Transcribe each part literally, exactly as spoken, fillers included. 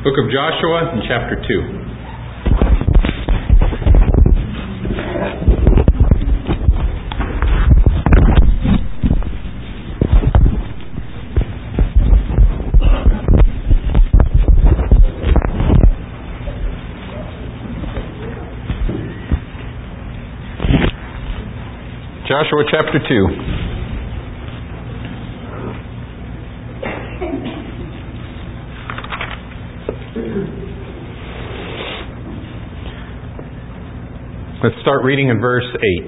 Book of Joshua, in chapter two. Joshua chapter two. Let's start reading in verse eight.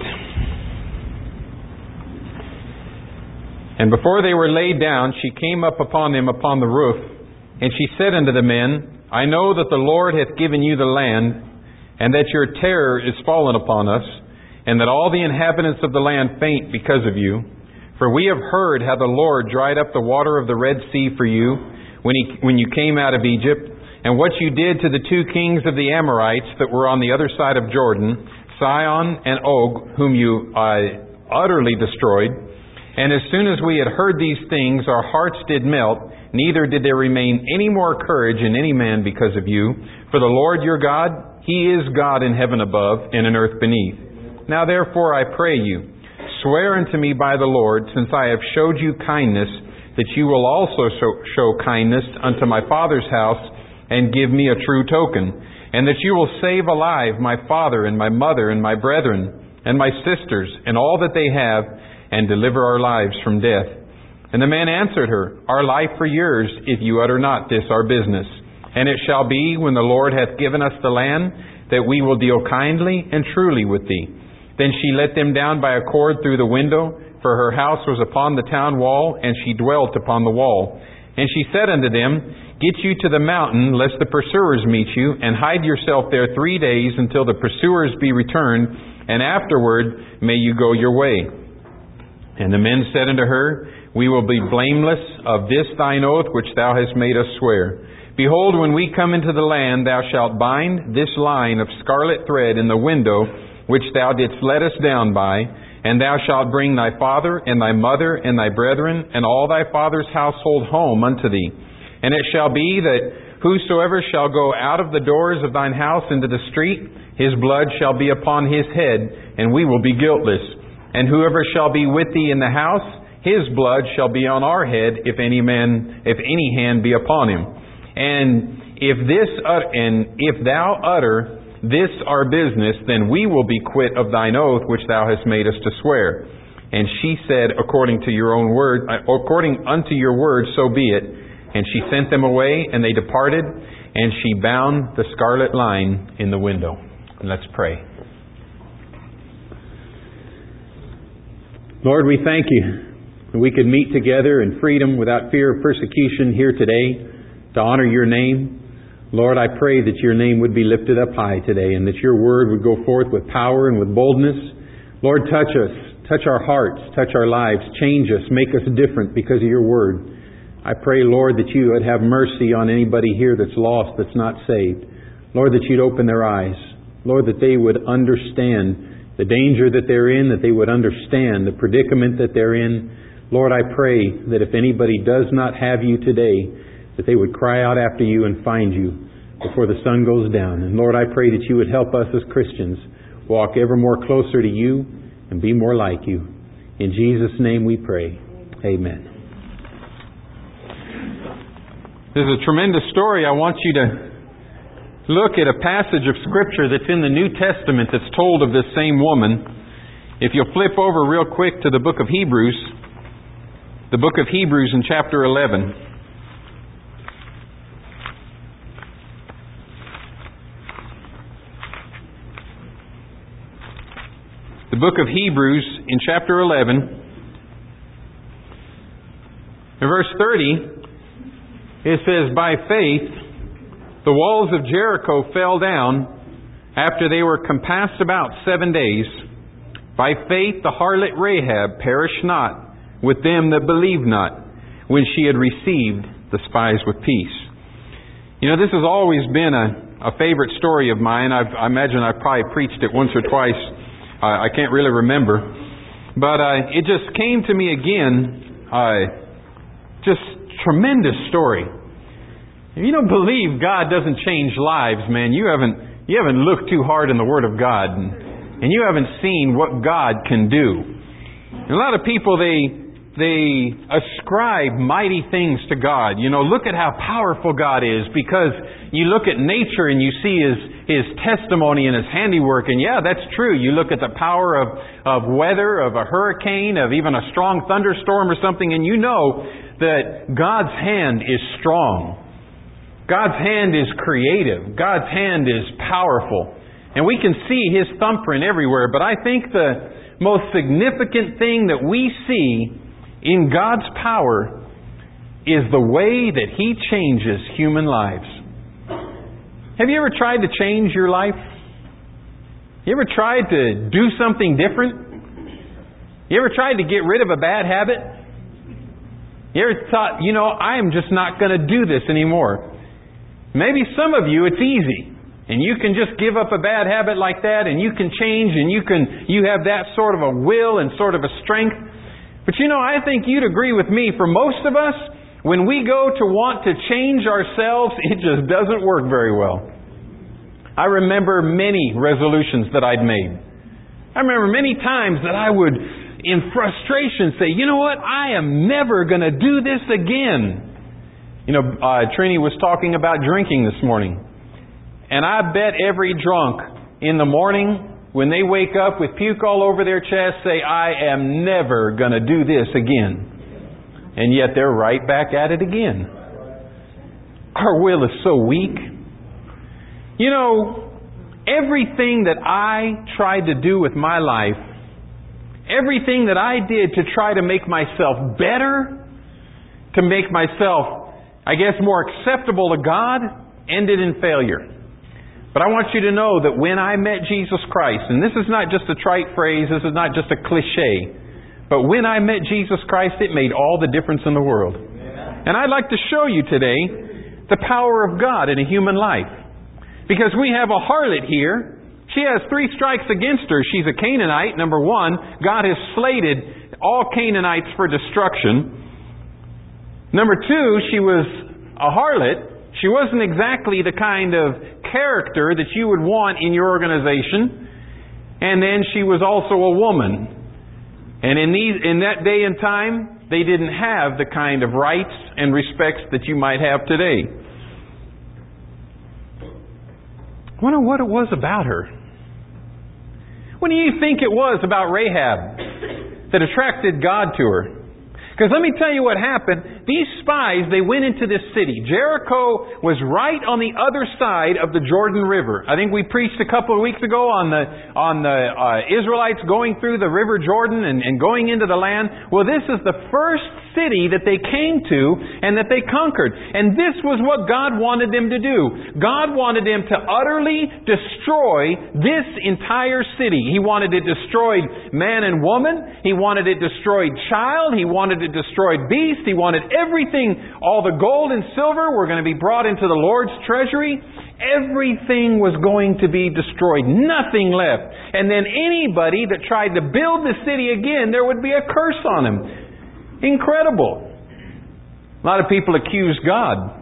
And before they were laid down, she came up upon them upon the roof, and she said unto the men, I know that the Lord hath given you the land, and that your terror is fallen upon us, and that all the inhabitants of the land faint because of you. For we have heard how the Lord dried up the water of the Red Sea for you, when he, when you came out of Egypt, and what you did to the two kings of the Amorites that were on the other side of Jordan, Sihon and Og, whom you uh, utterly destroyed. And as soon as we had heard these things, our hearts did melt, neither did there remain any more courage in any man because of you. For the Lord your God, He is God in heaven above and in earth beneath. Now therefore I pray you, swear unto me by the Lord, since I have showed you kindness, that you will also show, show kindness unto my father's house, and give me a true token, and that you will save alive my father and my mother and my brethren and my sisters and all that they have, and deliver our lives from death. And the man answered her, Our life for yours, if you utter not this our business. And it shall be, when the Lord hath given us the land, that we will deal kindly and truly with thee. Then she let them down by a cord through the window, for her house was upon the town wall, and she dwelt upon the wall. And she said unto them, Get you to the mountain, lest the pursuers meet you, and hide yourself there three days until the pursuers be returned, and afterward may you go your way. And the men said unto her, We will be blameless of this thine oath which thou hast made us swear. Behold, when we come into the land, thou shalt bind this line of scarlet thread in the window which thou didst let us down by, and thou shalt bring thy father and thy mother and thy brethren and all thy father's household home unto thee. And it shall be that whosoever shall go out of the doors of thine house into the street, his blood shall be upon his head, and we will be guiltless. And whoever shall be with thee in the house, his blood shall be on our head, if any man, if any hand be upon him. And if this, and if thou utter this our business, then we will be quit of thine oath which thou hast made us to swear. And she said, According to your own word, according unto your word, so be it. And she sent them away, and they departed, and she bound the scarlet line in the window. And let's pray. Lord, we thank you that we could meet together in freedom without fear of persecution here today to honor your name. Lord, I pray that your name would be lifted up high today, and that your word would go forth with power and with boldness. Lord, touch us, touch our hearts, touch our lives, change us, make us different because of your word. I pray, Lord, that you would have mercy on anybody here that's lost, that's not saved. Lord, that you'd open their eyes. Lord, that they would understand the danger that they're in, that they would understand the predicament that they're in. Lord, I pray that if anybody does not have you today, that they would cry out after you and find you before the sun goes down. And Lord, I pray that you would help us as Christians walk ever more closer to you and be more like you. In Jesus' name we pray. Amen. This is a tremendous story. I want you to look at a passage of Scripture that's in the New Testament that's told of this same woman. If you'll flip over real quick to the book of Hebrews, the book of Hebrews in chapter eleven. The book of Hebrews in chapter eleven, in verse thirty, it says, By faith the walls of Jericho fell down after they were compassed about seven days. By faith the harlot Rahab perished not with them that believed not, when she had received the spies with peace. You know, this has always been a, a favorite story of mine. I've, I imagine I've probably preached it once or twice. Uh, I can't really remember. But uh, it just came to me again. Uh, just tremendous story. If you don't believe God doesn't change lives, man, you haven't you haven't looked too hard in the Word of God, and, and you haven't seen what God can do. And a lot of people, they they ascribe mighty things to God. You know, look at how powerful God is, because you look at nature and you see His His testimony and His handiwork, and yeah, that's true. You look at the power of, of weather, of a hurricane, of even a strong thunderstorm or something, and you know that God's hand is strong. God's hand is creative. God's hand is powerful. And we can see His thumbprint everywhere. But I think the most significant thing that we see in God's power is the way that He changes human lives. Have you ever tried to change your life? You ever tried to do something different? You ever tried to get rid of a bad habit? You ever thought, you know, I am just not going to do this anymore? Maybe some of you, it's easy. And you can just give up a bad habit like that, and you can change, and you can you have that sort of a will and sort of a strength. But you know, I think you'd agree with me, for most of us, when we go to want to change ourselves, it just doesn't work very well. I remember many resolutions that I'd made. I remember many times that I would, in frustration, say, you know what, I am never going to do this again. You know, uh, Trini was talking about drinking this morning. And I bet every drunk in the morning, when they wake up with puke all over their chest, say, I am never going to do this again. And yet they're right back at it again. Our will is so weak. You know, everything that I tried to do with my life, everything that I did to try to make myself better, to make myself, I guess, more acceptable to God, ended in failure. But I want you to know that when I met Jesus Christ, and this is not just a trite phrase, this is not just a cliche, but when I met Jesus Christ, it made all the difference in the world. And I'd like to show you today the power of God in a human life. Because we have a harlot here. She has three strikes against her. She's a Canaanite, number one. God has slated all Canaanites for destruction. Number two, she was a harlot. She wasn't exactly the kind of character that you would want in your organization. And then she was also a woman. And in these, in that day and time, they didn't have the kind of rights and respects that you might have today. I wonder what it was about her. What do you think it was about Rahab that attracted God to her? Because let me tell you what happened. These spies, they went into this city. Jericho was right on the other side of the Jordan River. I think we preached a couple of weeks ago on the on the uh, Israelites going through the River Jordan and, and going into the land. Well, this is the first city that they came to and that they conquered. And this was what God wanted them to do. God wanted them to utterly destroy this entire city. He wanted it destroyed man and woman. He wanted it destroyed child. He wanted it destroyed beast. He wanted everything, all the gold and silver were going to be brought into the Lord's treasury. Everything was going to be destroyed. Nothing left. And then anybody that tried to build the city again, there would be a curse on him. Incredible. A lot of people accuse God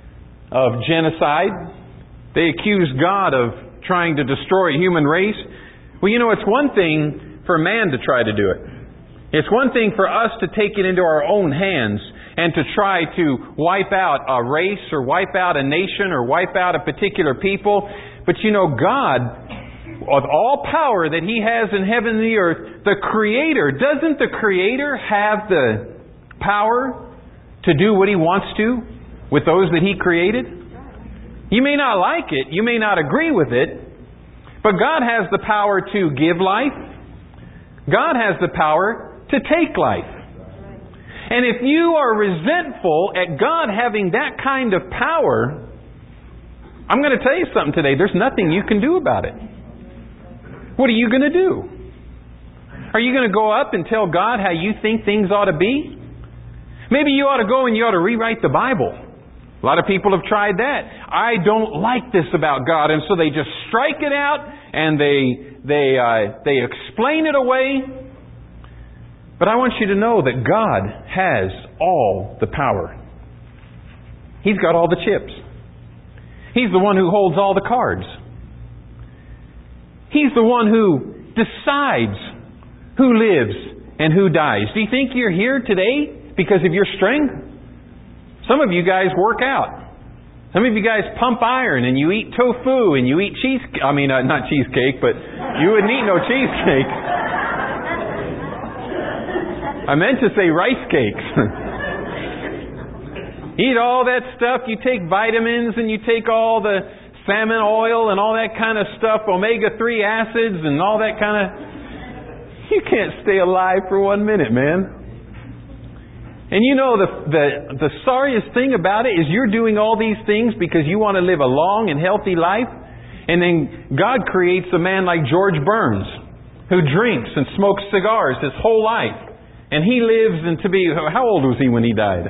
of genocide. They accuse God of trying to destroy a human race. Well, you know, it's one thing for man to try to do it. It's one thing for us to take it into our own hands and to try to wipe out a race or wipe out a nation or wipe out a particular people. But you know, God, with all power that He has in heaven and the earth, the Creator, doesn't the Creator have the power to do what He wants to with those that He created? You may not like it, you may not agree with it, but God has the power to give life. God has the power to take life. And if you are resentful at God having that kind of power, I'm going to tell you something today. There's nothing you can do about it. What are you going to do? Are you going to go up and tell God how you think things ought to be? Maybe you ought to go and you ought to rewrite the Bible. A lot of people have tried that. I don't like this about God, and so they just strike it out and they they uh, they explain it away. But I want you to know that God has all the power. He's got all the chips. He's the one who holds all the cards. He's the one who decides who lives and who dies. Do you think you're here today because of your strength? Some of you guys work out. Some of you guys pump iron and you eat tofu and you eat cheese. I mean, uh, not cheesecake, but you wouldn't eat no cheesecake. I meant to say rice cakes. Eat all that stuff. You take vitamins and you take all the salmon oil and all that kind of stuff, omega three acids and all that kind of... You can't stay alive for one minute, man. And you know, the, the the sorriest thing about it is you're doing all these things because you want to live a long and healthy life. And then God creates a man like George Burns, who drinks and smokes cigars his whole life. And he lives and to be... How old was he when he died?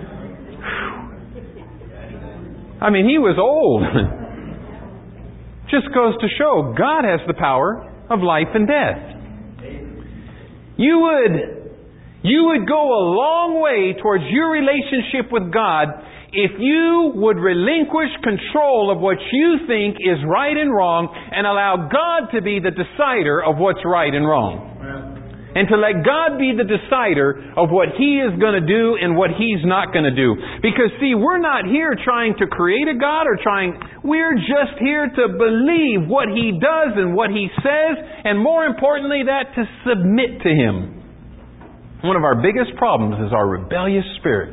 I mean, he was old. Just goes to show God has the power of life and death. You would... You would go a long way towards your relationship with God if you would relinquish control of what you think is right and wrong and allow God to be the decider of what's right and wrong. And to let God be the decider of what He is going to do and what He's not going to do. Because see, we're not here trying to create a God or trying... We're just here to believe what He does and what He says, and more importantly that, to submit to Him. One of our biggest problems is our rebellious spirits.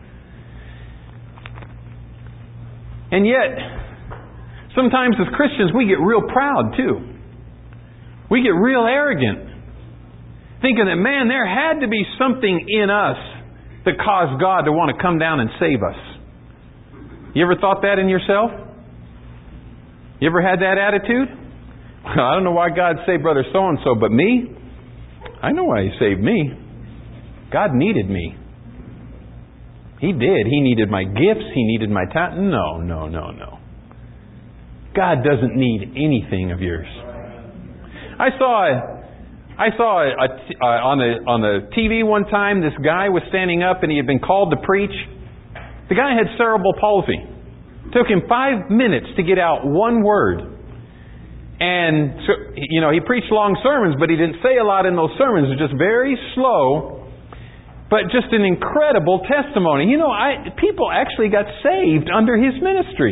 And yet, sometimes as Christians we get real proud too. We get real arrogant. Thinking that, man, there had to be something in us that caused God to want to come down and save us. You ever thought that in yourself? You ever had that attitude? Well, I don't know why God saved Brother so-and-so, but me? I know why He saved me. God needed me. He did. He needed my gifts. He needed my talent. No, no, no, no. God doesn't need anything of yours. I saw, a, I saw a, a, uh, on the on the T V one time. This guy was standing up and he had been called to preach. The guy had cerebral palsy. It took him five minutes to get out one word. And so, you know, he preached long sermons, but he didn't say a lot in those sermons. It was just very slow. But just an incredible testimony. You know, I, people actually got saved under his ministry.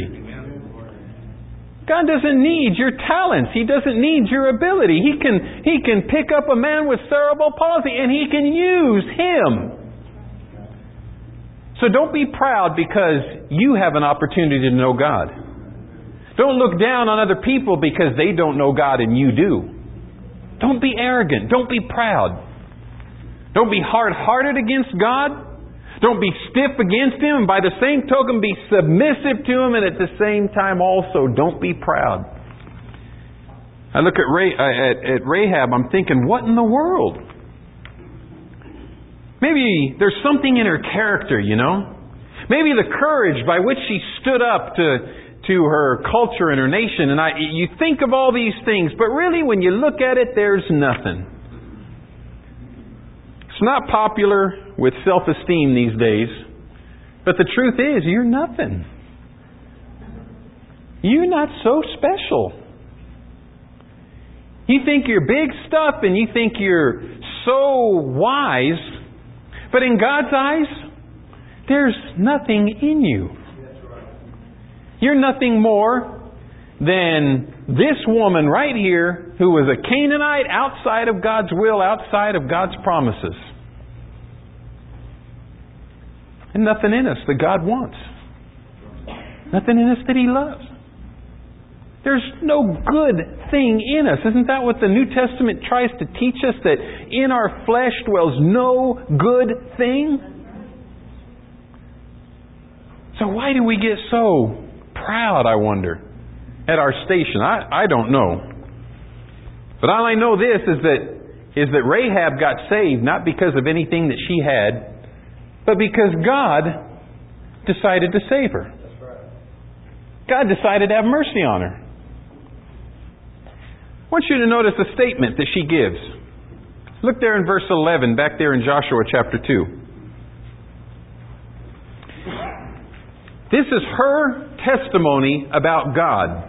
God doesn't need your talents. He doesn't need your ability. He can, he can pick up a man with cerebral palsy and He can use him. So don't be proud because you have an opportunity to know God. Don't look down on other people because they don't know God and you do. Don't be arrogant. Don't be proud. Don't be hard-hearted against God. Don't be stiff against Him. And by the same token, be submissive to Him. And at the same time also, don't be proud. I look at, Ray, uh, at, at Rahab, I'm thinking, what in the world? Maybe there's something in her character, you know. Maybe the courage by which she stood up to, to her culture and her nation. And I, you think of all these things, but really when you look at it, there's nothing. It's not popular with self-esteem these days, but the truth is, you're nothing. You're not so special. You think you're big stuff and you think you're so wise, but in God's eyes, there's nothing in you. You're nothing more than this woman right here who was a Canaanite outside of God's will, outside of God's promises. And nothing in us that God wants. Nothing in us that He loves. There's no good thing in us. Isn't that what the New Testament tries to teach us? That in our flesh dwells no good thing? So why do we get so proud, I wonder, at our station? I, I don't know. But all I know this is that is that Rahab got saved not because of anything that she had, but because God decided to save her. God decided to have mercy on her. I want you to notice the statement that she gives. Look there in verse eleven, back there in Joshua chapter two. This is her testimony about God.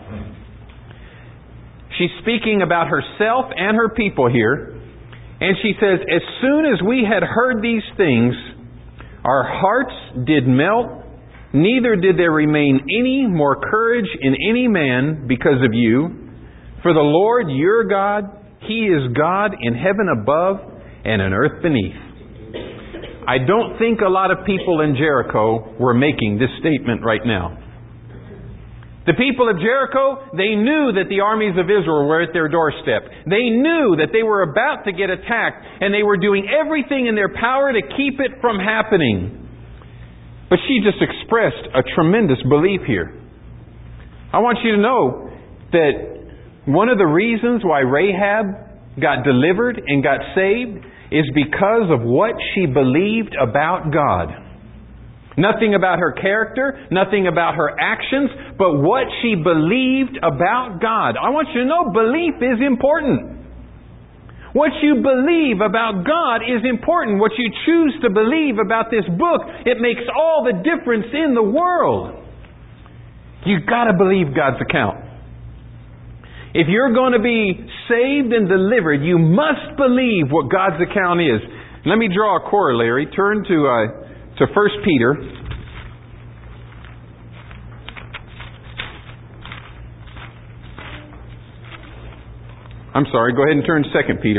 She's speaking about herself and her people here. And she says, as soon as we had heard these things, our hearts did melt, neither did there remain any more courage in any man because of you. For the Lord your God, He is God in heaven above and in earth beneath. I don't think a lot of people in Jericho were making this statement right now. The people of Jericho, they knew that the armies of Israel were at their doorstep. They knew that they were about to get attacked, and they were doing everything in their power to keep it from happening. But she just expressed a tremendous belief here. I want you to know that one of the reasons why Rahab got delivered and got saved is because of what she believed about God. Nothing about her character, nothing about her actions, but what she believed about God. I want you to know belief is important. What you believe about God is important. What you choose to believe about this book, it makes all the difference in the world. You've got to believe God's account. If you're going to be saved and delivered, you must believe what God's account is. Let me draw a corollary. Turn to uh, to First Peter. I'm sorry, go ahead and turn to Second Peter.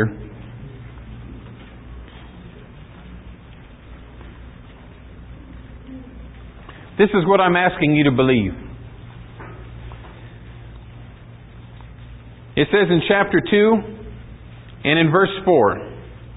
This is what I'm asking you to believe. It says in chapter two and in verse four,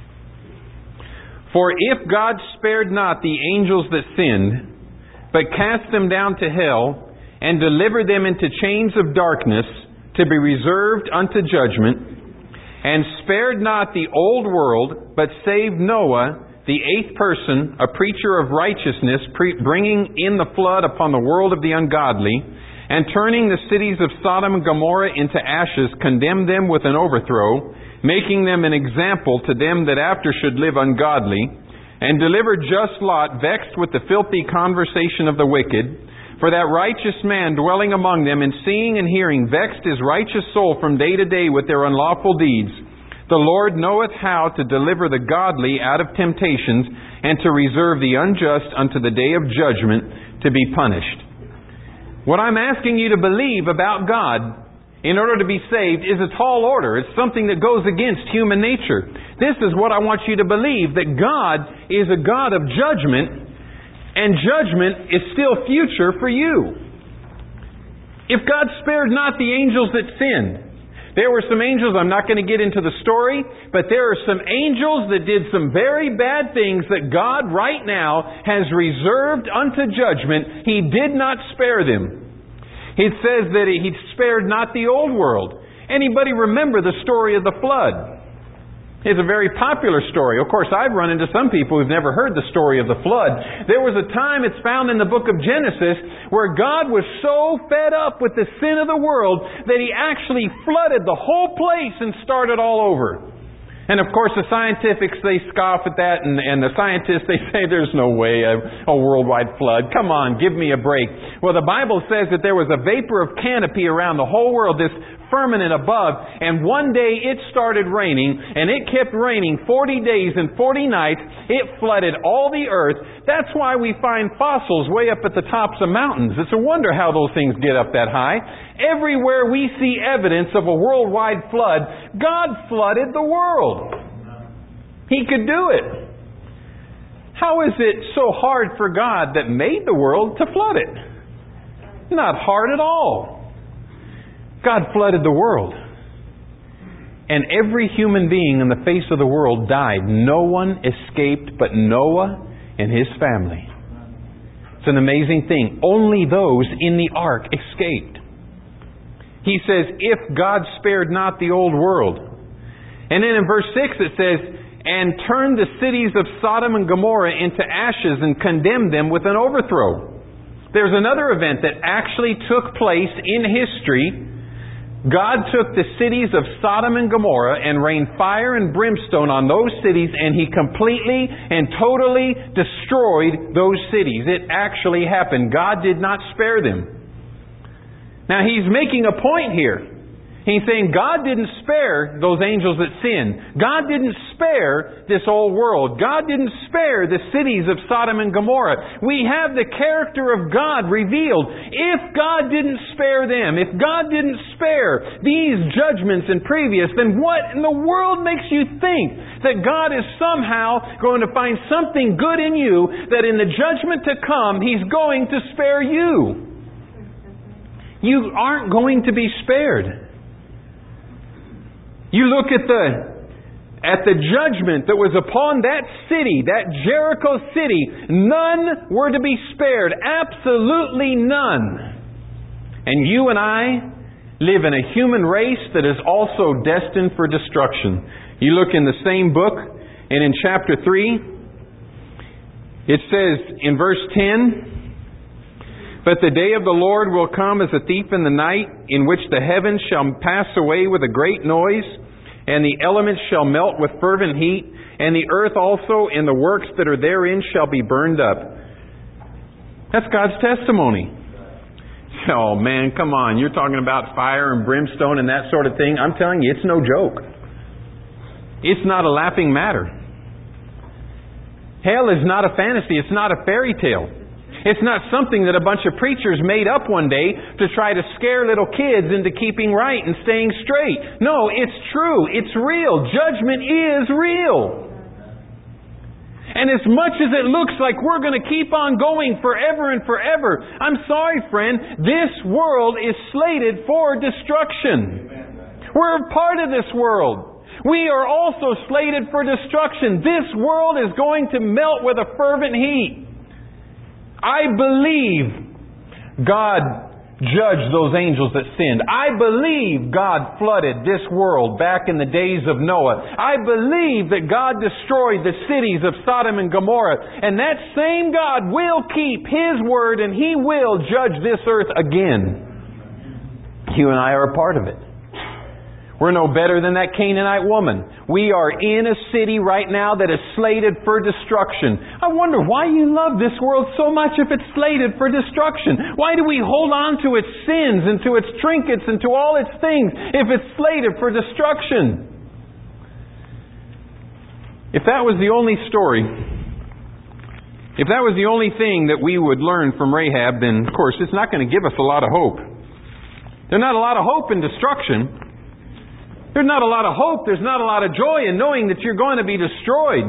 for if God spared not the angels that sinned, but cast them down to hell, and delivered them into chains of darkness, to be reserved unto judgment, and spared not the old world, but saved Noah, the eighth person, a preacher of righteousness, pre- bringing in the flood upon the world of the ungodly, and turning the cities of Sodom and Gomorrah into ashes, condemned them with an overthrow, making them an example to them that after should live ungodly, and delivered just Lot, vexed with the filthy conversation of the wicked, for that righteous man dwelling among them, and seeing and hearing, vexed his righteous soul from day to day with their unlawful deeds. The Lord knoweth how to deliver the godly out of temptations, and to reserve the unjust unto the day of judgment, to be punished. What I'm asking you to believe about God in order to be saved is a tall order. It's something that goes against human nature. This is what I want you to believe, that God is a God of judgment, and judgment is still future for you. If God spared not the angels that sinned, there were some angels, I'm not going to get into the story, but there are some angels that did some very bad things that God right now has reserved unto judgment. He did not spare them. It says that He spared not the old world. Anybody remember the story of the flood? It's a very popular story. Of course, I've run into some people who've never heard the story of the flood. There was a time, it's found in the book of Genesis, where God was so fed up with the sin of the world that He actually flooded the whole place and started all over. And of course the scientifics, they scoff at that, and, and the scientists, they say there's no way a, a worldwide flood. Come on, give me a break. Well, the Bible says that there was a vapor of canopy around the whole world, this firmament above, and one day it started raining, and it kept raining forty days and forty nights. It flooded all the earth. That's why we find fossils way up at the tops of mountains. It's a wonder how those things get up that high. Everywhere we see evidence of a worldwide flood, God flooded the world. He could do it. How is it so hard for God that made the world to flood it? Not hard at all. God flooded the world. And every human being on the face of the world died. No one escaped but Noah and his family. It's an amazing thing. Only those in the ark escaped. He says, if God spared not the old world. And then in verse six it says, and turned the cities of Sodom and Gomorrah into ashes and condemned them with an overthrow. There's another event that actually took place in history God took the cities of Sodom and Gomorrah and rained fire and brimstone on those cities, and He completely and totally destroyed those cities. It actually happened. God did not spare them. Now He's making a point here. He's saying God didn't spare those angels that sinned. God didn't spare this old world. God didn't spare the cities of Sodom and Gomorrah. We have the character of God revealed. If God didn't spare them, if God didn't spare these judgments and previous, then what in the world makes you think that God is somehow going to find something good in you, that in the judgment to come, He's going to spare you? You aren't going to be spared. You look at the at the judgment that was upon that city, that Jericho city. None were to be spared. Absolutely none. And you and I live in a human race that is also destined for destruction. You look in the same book, and in chapter three, it says in verse ten, "But the day of the Lord will come as a thief in the night, in which the heavens shall pass away with a great noise, and the elements shall melt with fervent heat, and the earth also and the works that are therein shall be burned up." That's God's testimony. Oh man, come on. You're talking about fire and brimstone and that sort of thing. I'm telling you, it's no joke. It's not a laughing matter. Hell is not a fantasy. It's not a fairy tale. It's not something that a bunch of preachers made up one day to try to scare little kids into keeping right and staying straight. No, it's true. It's real. Judgment is real. And as much as it looks like we're going to keep on going forever and forever, I'm sorry, friend, this world is slated for destruction. We're a part of this world. We are also slated for destruction. This world is going to melt with a fervent heat. I believe God judged those angels that sinned. I believe God flooded this world back in the days of Noah. I believe that God destroyed the cities of Sodom and Gomorrah. And that same God will keep His word, and He will judge this earth again. You and I are a part of it. We're no better than that Canaanite woman. We are in a city right now that is slated for destruction. I wonder why you love this world so much if it's slated for destruction. Why do we hold on to its sins and to its trinkets and to all its things if it's slated for destruction? If that was the only story, if that was the only thing that we would learn from Rahab, then of course it's not going to give us a lot of hope. There's not a lot of hope in destruction. There's not a lot of hope, there's not a lot of joy in knowing that you're going to be destroyed.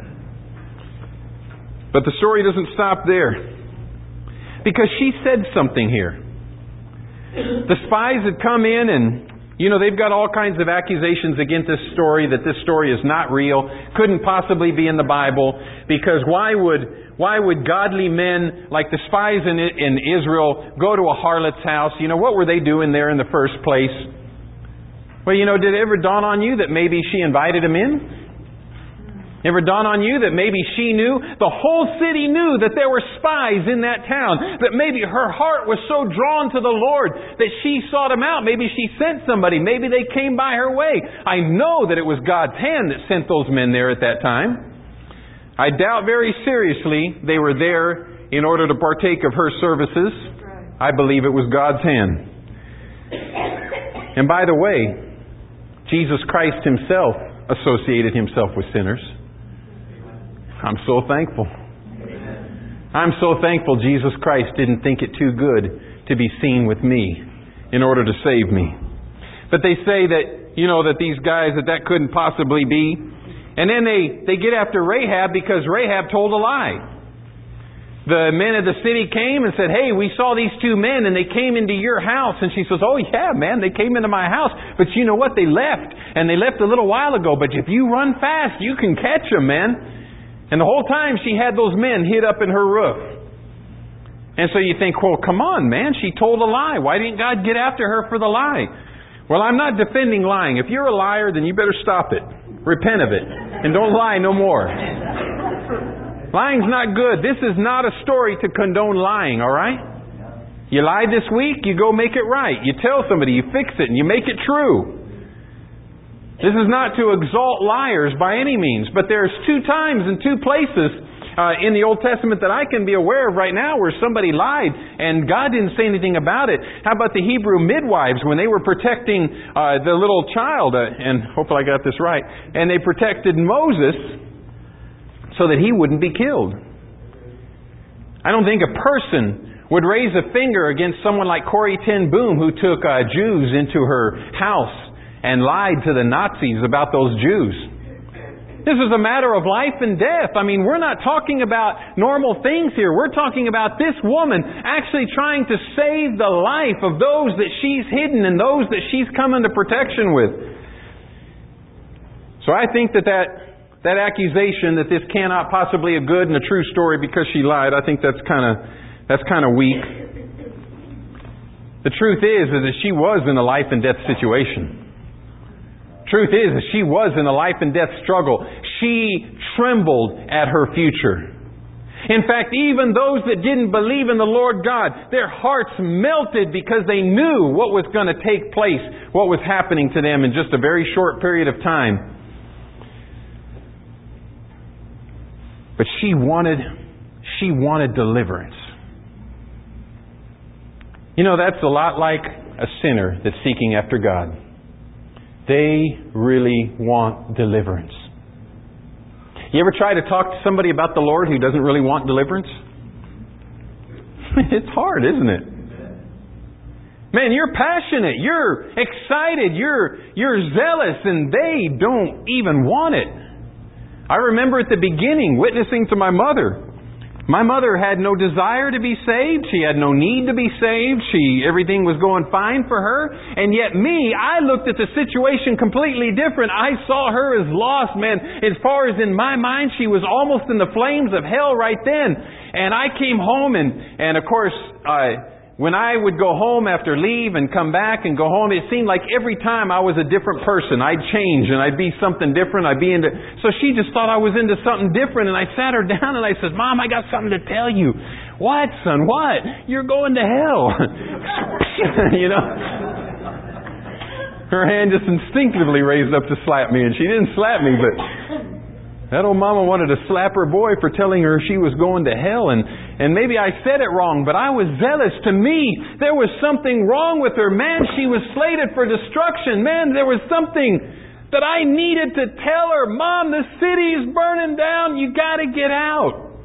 But the story doesn't stop there. Because she said something here. The spies had come in and, you know, they've got all kinds of accusations against this story, that this story is not real, couldn't possibly be in the Bible, because why would why would godly men like the spies in, in Israel go to a harlot's house? You know, what were they doing there in the first place? Well, you know, did it ever dawn on you that maybe she invited him in? Ever dawn on you that maybe she knew? The whole city knew that there were spies in that town. That maybe her heart was so drawn to the Lord that she sought him out. Maybe she sent somebody. Maybe they came by her way. I know that it was God's hand that sent those men there at that time. I doubt very seriously they were there in order to partake of her services. I believe it was God's hand. And by the way, Jesus Christ Himself associated Himself with sinners. I'm so thankful. I'm so thankful Jesus Christ didn't think it too good to be seen with me in order to save me. But they say that, you know, that these guys, that that couldn't possibly be. And then they, they get after Rahab because Rahab told a lie. The men of the city came and said, "Hey, we saw these two men and they came into your house." And she says, "Oh yeah, man, they came into my house. But you know what? They left. And they left a little while ago. But if you run fast, you can catch them, man." And the whole time she had those men hid up in her roof. And so you think, well, come on, man. She told a lie. Why didn't God get after her for the lie? Well, I'm not defending lying. If you're a liar, then you better stop it. Repent of it. And don't lie no more. Lying's not good. This is not a story to condone lying, all right? You lied this week, you go make it right. You tell somebody, you fix it, and you make it true. This is not to exalt liars by any means, but there's two times and two places uh, in the Old Testament that I can be aware of right now where somebody lied and God didn't say anything about it. How about the Hebrew midwives when they were protecting uh, the little child, uh, and hopefully I got this right, and they protected Moses so that he wouldn't be killed. I don't think a person would raise a finger against someone like Corrie ten Boom who took uh, Jews into her house and lied to the Nazis about those Jews. This is a matter of life and death. I mean, we're not talking about normal things here. We're talking about this woman actually trying to save the life of those that she's hidden and those that she's come into protection with. So I think that that, that accusation that this cannot possibly a good and a true story because she lied, I think that's kind of that's kind of weak. The truth is, is that she was in a life and death situation. Truth is, that she was in a life and death struggle. She trembled at her future. In fact, even those that didn't believe in the Lord God, their hearts melted because they knew what was going to take place, what was happening to them in just a very short period of time. But she wanted, she wanted deliverance. You know, that's a lot like a sinner that's seeking after God. They really want deliverance. You ever try to talk to somebody about the Lord who doesn't really want deliverance? It's hard, isn't it? Man, you're passionate, you're excited, you're you're zealous, and they don't even want it. I remember at the beginning witnessing to my mother. My mother had no desire to be saved. She had no need to be saved. She everything was going fine for her. And yet me, I looked at the situation completely different. I saw her as lost, man. As far as in my mind, she was almost in the flames of hell right then. And I came home and, and of course, uh, when I would go home after leave and come back and go home, it seemed like every time I was a different person. I'd change and I'd be something different. I'd be into... So she just thought I was into something different. And I sat her down and I said, Mom, I got something to tell you. What, son? What? You're going to hell. You know? Her hand just instinctively raised up to slap me. And she didn't slap me, but... that old mama wanted to slap her boy for telling her she was going to hell. And, and maybe I said it wrong, but I was zealous. To me, there was something wrong with her. Man, she was slated for destruction. Man, there was something that I needed to tell her. Mom, the city's burning down. You got to get out.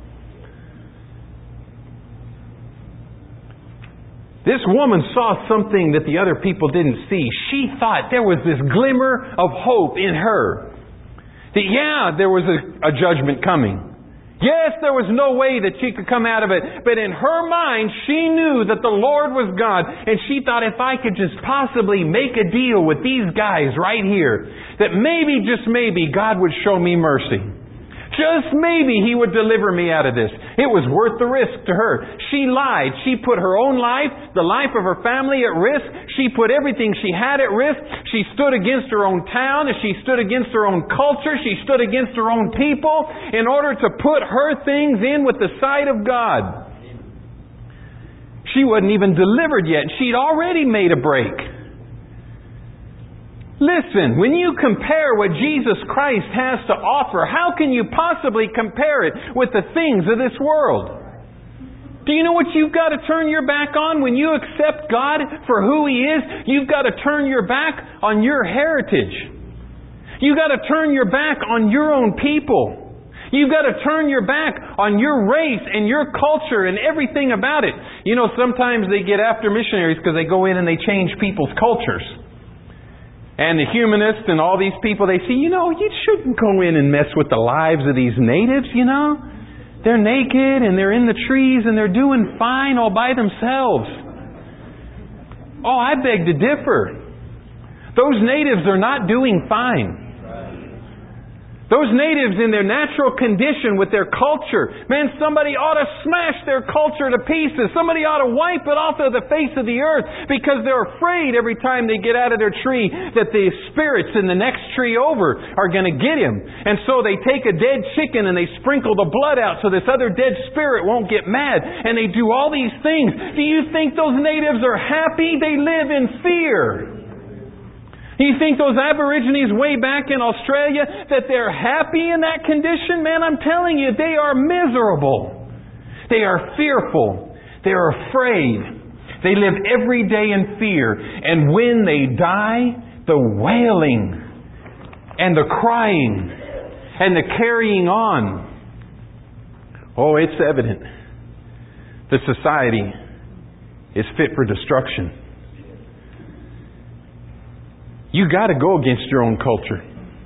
This woman saw something that the other people didn't see. She thought there was this glimmer of hope in her. That, yeah, there was a, a judgment coming. Yes, there was no way that she could come out of it. But in her mind, she knew that the Lord was God. And she thought, if I could just possibly make a deal with these guys right here, that maybe, just maybe, God would show me mercy. Just maybe He would deliver me out of this. It was worth the risk to her. She lied. She put her own life, the life of her family at risk. She put everything she had at risk. She stood against her own town. She stood against her own culture. She stood against her own people in order to put her things in with the sight of God. She wasn't even delivered yet. She'd already made a break. Listen, when you compare what Jesus Christ has to offer, how can you possibly compare it with the things of this world? Do you know what you've got to turn your back on when you accept God for who He is? You've got to turn your back on your heritage. You've got to turn your back on your own people. You've got to turn your back on your race and your culture and everything about it. You know, sometimes they get after missionaries because they go in and they change people's cultures. And the humanists and all these people, they say, you know, you shouldn't go in and mess with the lives of these natives, you know. They're naked and they're in the trees and they're doing fine all by themselves. Oh, I beg to differ. Those natives are not doing fine. Those natives in their natural condition with their culture, man, somebody ought to smash their culture to pieces. Somebody ought to wipe it off of the face of the earth because they're afraid every time they get out of their tree that the spirits in the next tree over are going to get him. And so they take a dead chicken and they sprinkle the blood out so this other dead spirit won't get mad. And they do all these things. Do you think those natives are happy? They live in fear. You think those Aborigines way back in Australia, that they're happy in that condition? Man, I'm telling you, they are miserable. They are fearful. They are afraid. They live every day in fear. And when they die, the wailing and the crying and the carrying on. Oh, it's evident. The society is fit for destruction. You got to go against your own culture.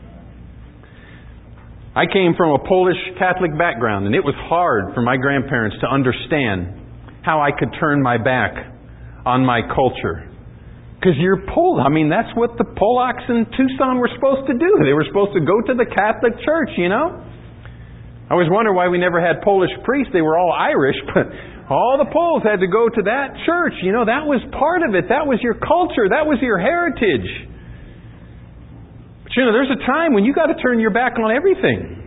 I came from a Polish Catholic background, and it was hard for my grandparents to understand how I could turn my back on my culture. Because you're Polish. I mean, that's what the Polacks in Tucson were supposed to do. They were supposed to go to the Catholic Church, you know. I always wondered why we never had Polish priests. They were all Irish, but all the Poles had to go to that church. You know, that was part of it. That was your culture. That was your heritage. You know, there's a time when you got to turn your back on everything.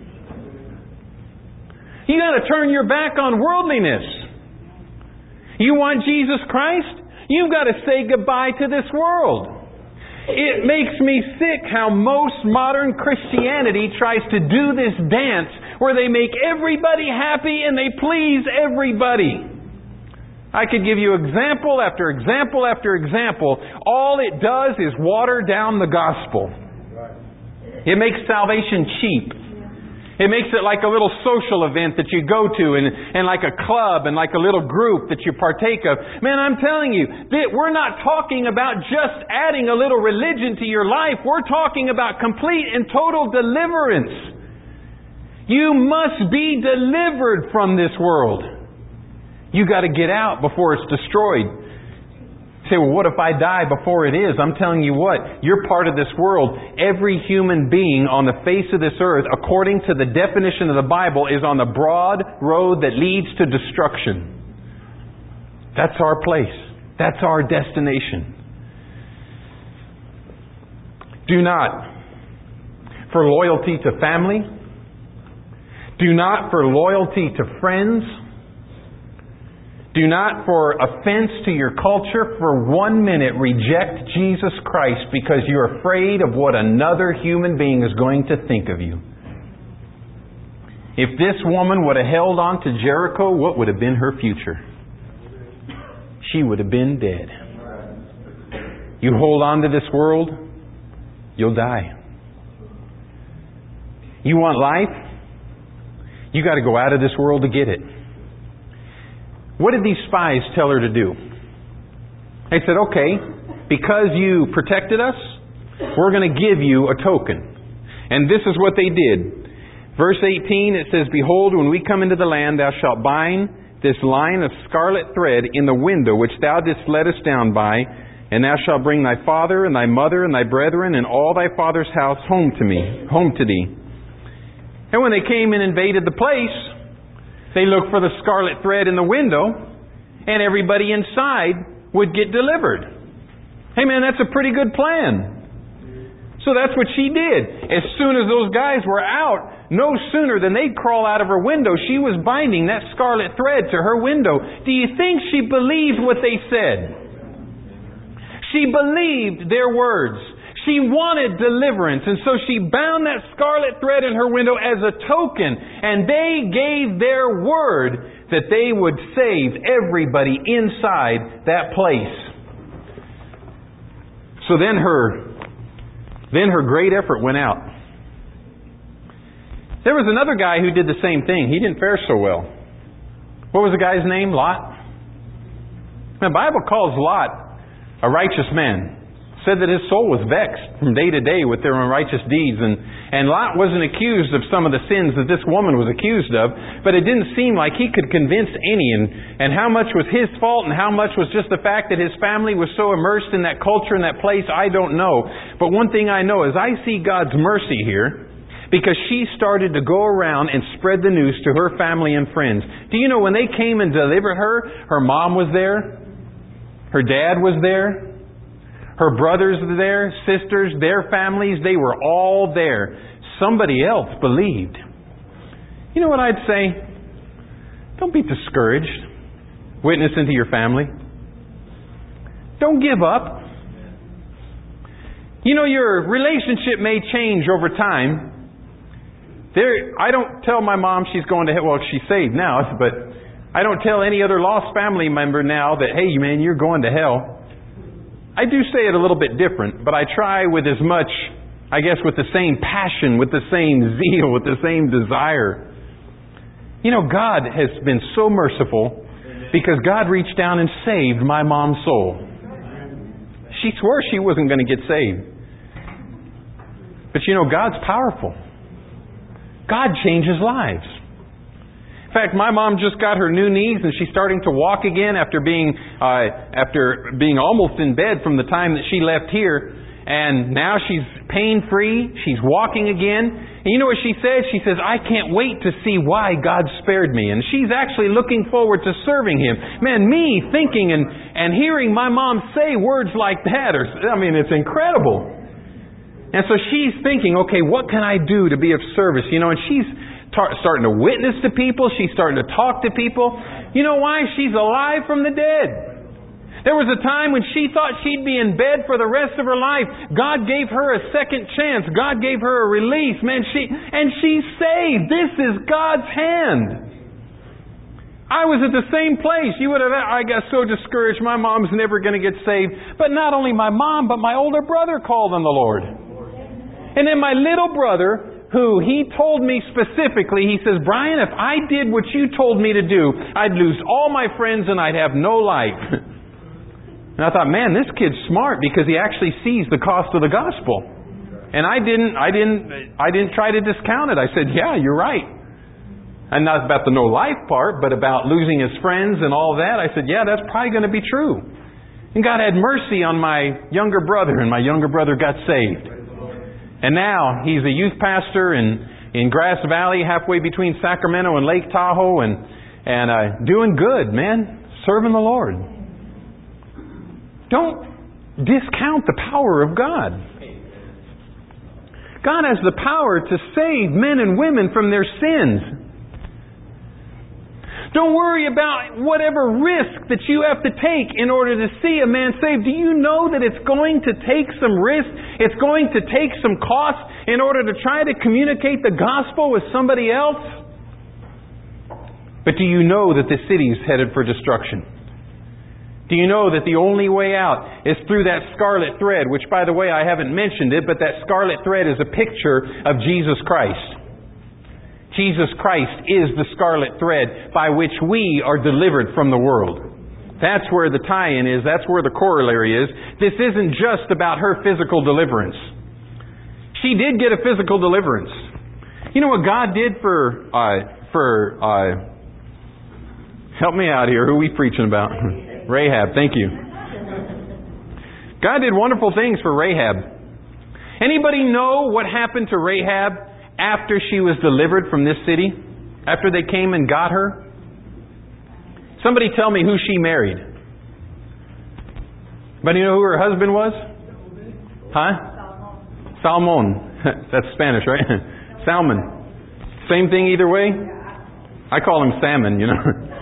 You got to turn your back on worldliness. You want Jesus Christ? You've got to say goodbye to this world. It makes me sick how most modern Christianity tries to do this dance where they make everybody happy and they please everybody. I could give you example after example after example. All it does is water down the gospel. It makes salvation cheap. It makes it like a little social event that you go to and, and like a club and like a little group that you partake of. Man, I'm telling you, that we're not talking about just adding a little religion to your life. We're talking about complete and total deliverance. You must be delivered from this world. You got to get out before it's destroyed. Say, well, what if I die before it is? I'm telling you what, you're part of this world. Every human being on the face of this earth, according to the definition of the Bible, is on the broad road that leads to destruction. That's our place. That's our destination. Do not, for loyalty to family, do not for loyalty to friends, do not for offense to your culture for one minute reject Jesus Christ because you're afraid of what another human being is going to think of you. If this woman would have held on to Jericho, what would have been her future? She would have been dead. You hold on to this world, you'll die. You want life? You got to go out of this world to get it. What did these spies tell her to do? They said, okay, because you protected us, we're going to give you a token. And this is what they did. Verse eighteen, it says, behold, when we come into the land, thou shalt bind this line of scarlet thread in the window which thou didst let us down by, and thou shalt bring thy father and thy mother and thy brethren and all thy father's house home to me, home to thee. And when they came and invaded the place, they looked for the scarlet thread in the window, and everybody inside would get delivered. Hey man, that's a pretty good plan. So that's what she did. As soon as those guys were out, no sooner than they'd crawl out of her window, she was binding that scarlet thread to her window. Do you think she believed what they said? She believed their words. She wanted deliverance, and so she bound that scarlet thread in her window as a token, and they gave their word that they would save everybody inside that place. So then her, then her great effort went out. There was another guy who did the same thing. He didn't fare so well. What was the guy's name? Lot. The Bible calls Lot a righteous man. Said that his soul was vexed from day to day with their unrighteous deeds. And, and Lot wasn't accused of some of the sins that this woman was accused of, but it didn't seem like he could convince any. And, and how much was his fault and how much was just the fact that his family was so immersed in that culture and that place, I don't know. But one thing I know is I see God's mercy here. Because she started to go around and spread the news to her family and friends. Do you know when they came and delivered her, her mom was there, her dad was there, her brothers were there, sisters, their families, they were all there. Somebody else believed. You know what I'd say? Don't be discouraged. Witnessing to your family. Don't give up. You know, your relationship may change over time. There, I don't tell my mom she's going to hell. Well, she's saved now, but I don't tell any other lost family member now that, hey, man, you're going to hell. I do say it a little bit different, but I try with as much, I guess, with the same passion, with the same zeal, with the same desire. You know, God has been so merciful because God reached down and saved my mom's soul. She swore she wasn't going to get saved. But you know, God's powerful. God changes lives. In fact, my mom just got her new knees and she's starting to walk again after being uh, after being almost in bed from the time that she left here. And now she's pain-free. She's walking again. And you know what she said? She says, I can't wait to see why God spared me. And she's actually looking forward to serving Him. Man, me thinking and, and hearing my mom say words like that, or, I mean, it's incredible. And so she's thinking, okay, what can I do to be of service? You know, and she's tar- starting to witness to people. She's starting to talk to people. You know why? She's alive from the dead. There was a time when she thought she'd be in bed for the rest of her life. God gave her a second chance. God gave her a release. Man, she and she's saved. This is God's hand. I was at the same place. You would have. I got so discouraged. My mom's never going to get saved. But not only my mom, but my older brother called on the Lord. And then my little brother, who he told me specifically, he says, Brian, if I did what you told me to do, I'd lose all my friends and I'd have no life. And I thought, man, this kid's smart because he actually sees the cost of the gospel. And I didn't, I didn't, I didn't try to discount it. I said, yeah, you're right. And not about the no life part, but about losing his friends and all that. I said, yeah, that's probably going to be true. And God had mercy on my younger brother, and my younger brother got saved. And now he's a youth pastor in, in Grass Valley, halfway between Sacramento and Lake Tahoe, and, and uh, doing good, man, serving the Lord. Don't discount the power of God. God has the power to save men and women from their sins. Don't worry about whatever risk that you have to take in order to see a man saved. Do you know that it's going to take some risk? It's going to take some cost in order to try to communicate the gospel with somebody else? But do you know that the city's headed for destruction? Do you know that the only way out is through that scarlet thread, which, by the way, I haven't mentioned it, but that scarlet thread is a picture of Jesus Christ. Jesus Christ is the scarlet thread by which we are delivered from the world. That's where the tie-in is. That's where the corollary is. This isn't just about her physical deliverance. She did get a physical deliverance. You know what God did for, uh, for, uh, help me out here. Who are we preaching about? Rahab, thank you. God did wonderful things for Rahab. Anybody know what happened to Rahab after she was delivered from this city? After they came and got her? Somebody tell me who she married. Anybody know who her husband was? Huh? Salmon. That's Spanish, right? Salmon. Same thing either way? I call him salmon, you know.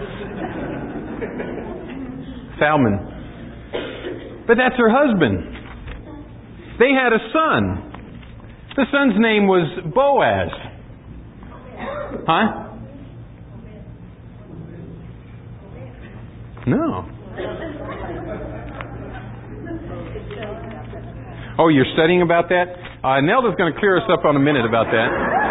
Salmon. But that's her husband. They had a son. The son's name was Boaz. Huh? No. Oh, you're studying about that? Uh, Nelda's going to clear us up on a minute about that.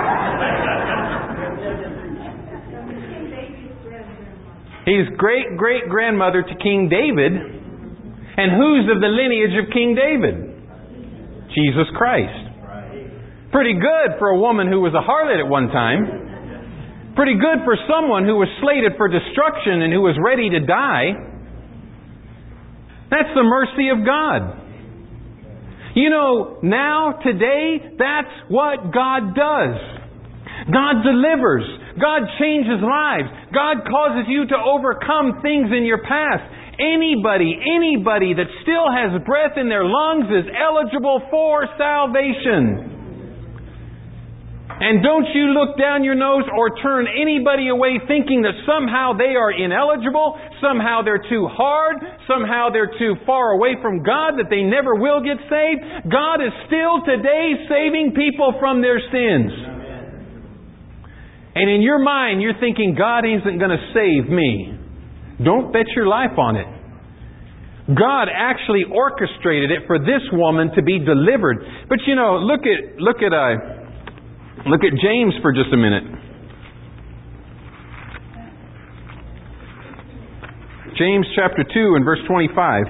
He's great-great-grandmother to King David. And who's of the lineage of King David? Jesus Christ. Pretty good for a woman who was a harlot at one time. Pretty good for someone who was slated for destruction and who was ready to die. That's the mercy of God. You know, now, today, that's what God does. God delivers. God changes lives. God causes you to overcome things in your past. Anybody, anybody that still has breath in their lungs is eligible for salvation. And don't you look down your nose or turn anybody away thinking that somehow they are ineligible, somehow they're too hard, somehow they're too far away from God, that they never will get saved. God is still today saving people from their sins. And in your mind, you're thinking, God isn't going to save me. Don't bet your life on it. God actually orchestrated it for this woman to be delivered. But you know, look at look at uh, look at James for just a minute. James chapter two and verse twenty-five.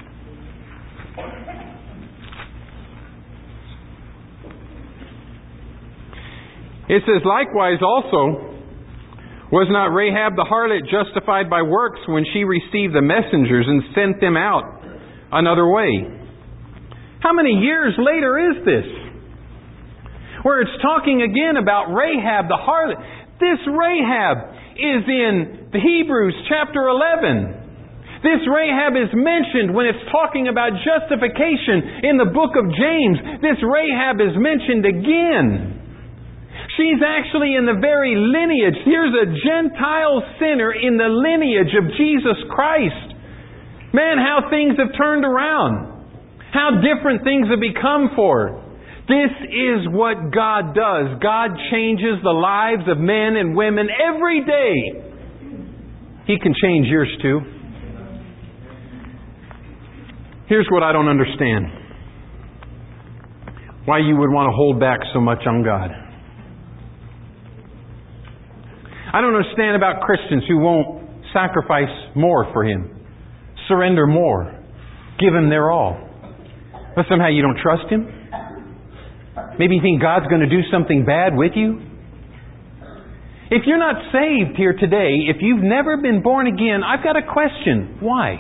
It says, likewise also, was not Rahab the harlot justified by works when she received the messengers and sent them out another way? How many years later is this? Where it's talking again about Rahab the harlot. This Rahab is in the Hebrews chapter eleven. This Rahab is mentioned when it's talking about justification in the book of James. This Rahab is mentioned again. She's actually in the very lineage. Here's a Gentile sinner in the lineage of Jesus Christ. Man, how things have turned around. How different things have become for her. This is what God does. God changes the lives of men and women every day. He can change yours too. Here's what I don't understand. Why you would want to hold back so much on God. I don't understand about Christians who won't sacrifice more for Him. Surrender more. Give Him their all. But somehow you don't trust Him? Maybe you think God's going to do something bad with you? If you're not saved here today, if you've never been born again, I've got a question. Why?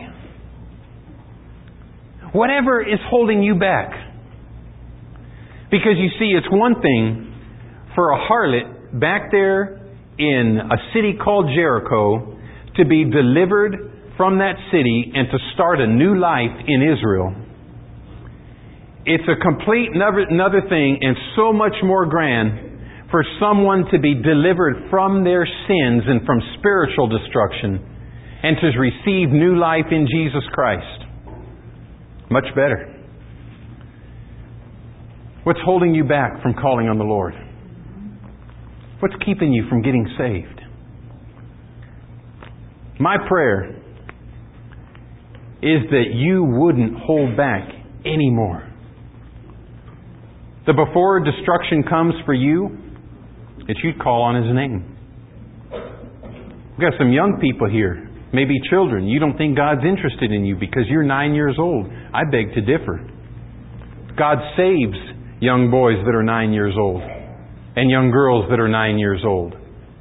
Whatever is holding you back. Because you see, it's one thing for a harlot back there in a city called Jericho to be delivered from that city and to start a new life in Israel. It's a complete another thing and so much more grand for someone to be delivered from their sins and from spiritual destruction and to receive new life in Jesus Christ. Much better. What's holding you back from calling on the Lord? What's keeping you from getting saved? My prayer is that you wouldn't hold back anymore. That before destruction comes for you, that you'd call on His name. We've got some young people here, maybe children. You don't think God's interested in you because you're nine years old. I beg to differ. God saves young boys that are nine years old. And young girls that are nine years old.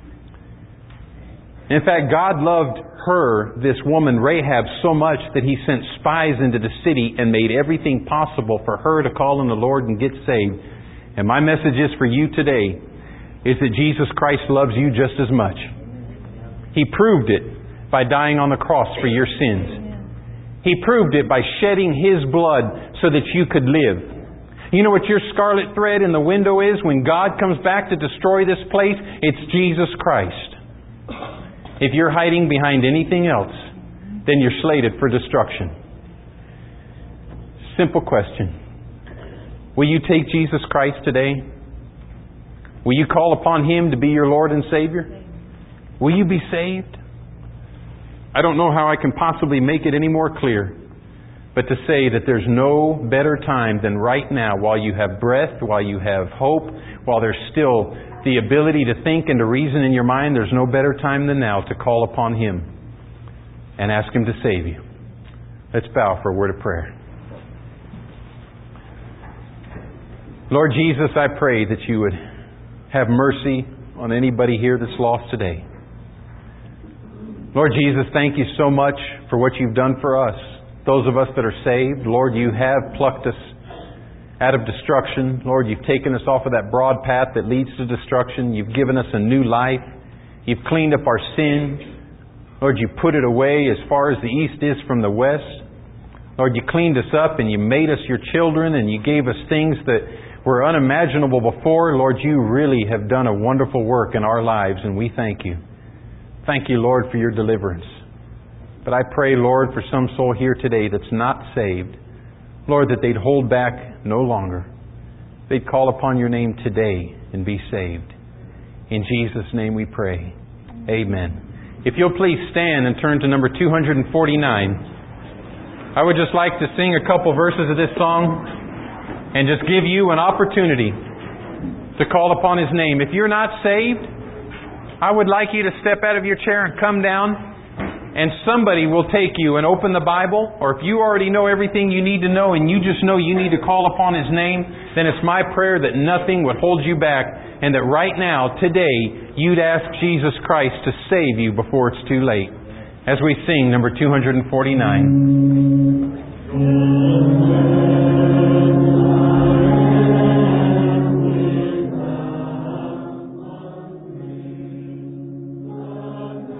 In fact, God loved her, this woman Rahab, so much that He sent spies into the city and made everything possible for her to call on the Lord and get saved. And my message is for you today is that Jesus Christ loves you just as much. He proved it by dying on the cross for your sins. He proved it by shedding His blood so that you could live. You know what your scarlet thread in the window is when God comes back to destroy this place? It's Jesus Christ. If you're hiding behind anything else, then you're slated for destruction. Simple question. Will you take Jesus Christ today? Will you call upon Him to be your Lord and Savior? Will you be saved? I don't know how I can possibly make it any more clear. But to say that there's no better time than right now, while you have breath, while you have hope, while there's still the ability to think and to reason in your mind, there's no better time than now to call upon Him and ask Him to save you. Let's bow for a word of prayer. Lord Jesus, I pray that You would have mercy on anybody here that's lost today. Lord Jesus, thank You so much for what You've done for us. Those of us that are saved, Lord, You have plucked us out of destruction. Lord, You've taken us off of that broad path that leads to destruction. You've given us a new life. You've cleaned up our sin. Lord, You put it away as far as the east is from the west. Lord, You cleaned us up and You made us Your children, and You gave us things that were unimaginable before. Lord, You really have done a wonderful work in our lives, and we thank You. Thank You, Lord, for Your deliverance. But I pray, Lord, for some soul here today that's not saved, Lord, that they'd hold back no longer. They'd call upon Your name today and be saved. In Jesus' name we pray. Amen. If you'll please stand and turn to number two forty-nine. I would just like to sing a couple verses of this song and just give you an opportunity to call upon His name. If you're not saved, I would like you to step out of your chair and come down, and somebody will take you and open the Bible. Or if you already know everything you need to know and you just know you need to call upon His name, then it's my prayer that nothing would hold you back, and that right now, today, you'd ask Jesus Christ to save you before it's too late. As we sing number two forty-nine.